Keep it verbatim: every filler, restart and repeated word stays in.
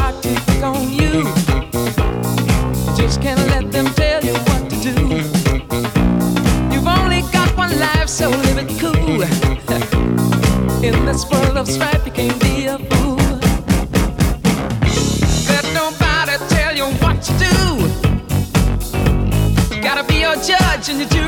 heart to pick on you. You just can't let them tell you what to do. You've only got one life, so live it cool. In this world of strife, you can't be a fool. Let nobody tell you what to do. You gotta be your judge and you do.